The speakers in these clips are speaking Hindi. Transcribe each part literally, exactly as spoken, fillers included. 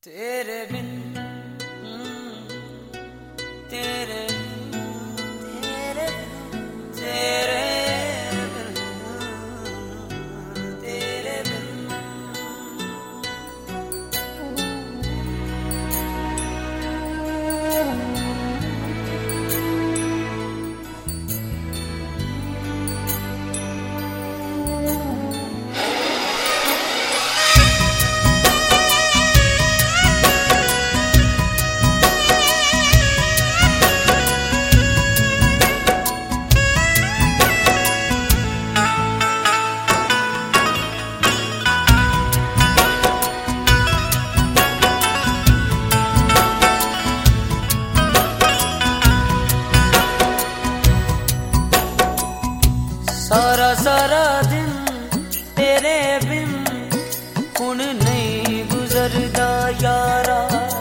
तेरे बिन तेरे तेरे तेरे तेरे बिन सारा सारा दिन तेरे बिन हुण नहीं गुजरदा यारा।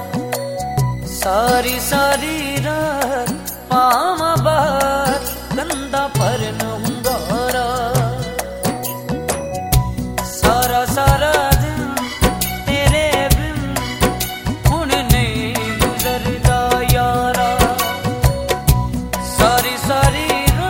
सारी सारी रात पावां बाहर कंधा पर नहुंगारा। सारा सारा दिन तेरे बिन हुण नहीं गुजरदा यारा। सारी सारी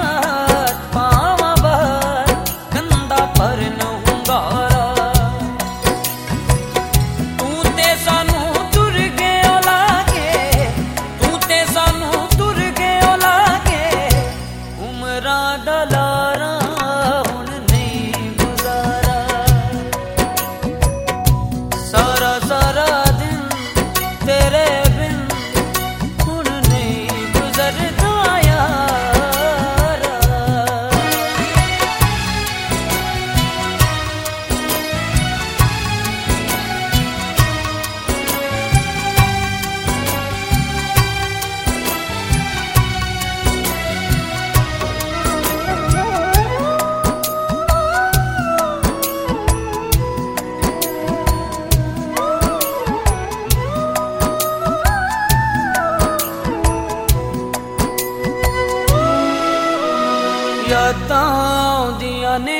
यादां आउंदियां ने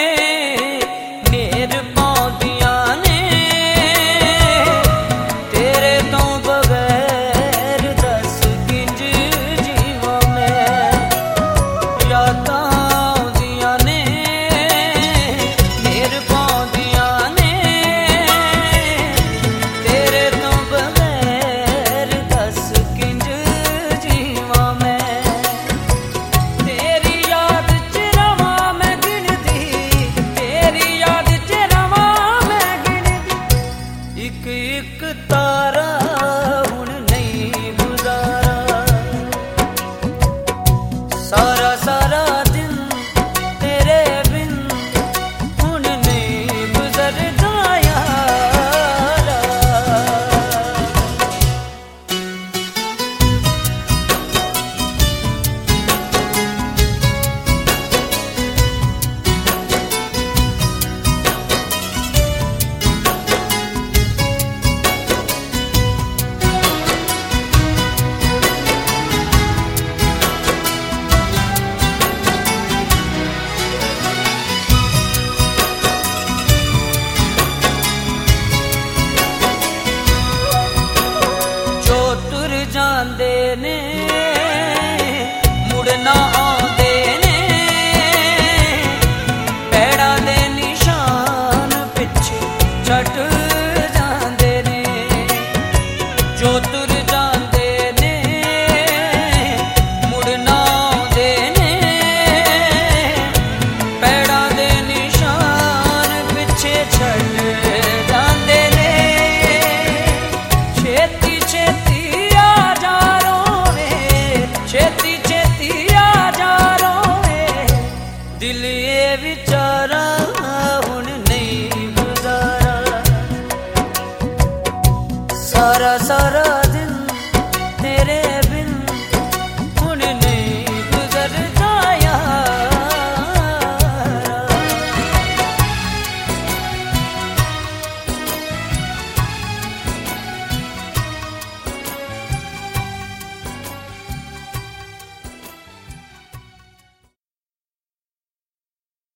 नेर पाउंदियां ने तेरे तो बगैर दस किंज जीवां मैं। यादां आउंदियां ने नेर पाउंदियां ने तेरे तो बगैर दस किंज जीवां मैं। एक एक तारा हुण नहीं गुजारा। सारा सारा दिन तेरे बिन हुण नहीं गुजरदा यारा। जांदे ने मुड़ना आंदे ने पैड़ा दे निशान पिछे छट जांदे ने। जो तुर जांदे ने मुड़ना आंदे ने पैड़ा दे निशान पिछे छट जांदे ने। छेती छेती छेती छेती आ जा रोए दिल ये विचारा हुण नहीं गुजारा। सारा सारा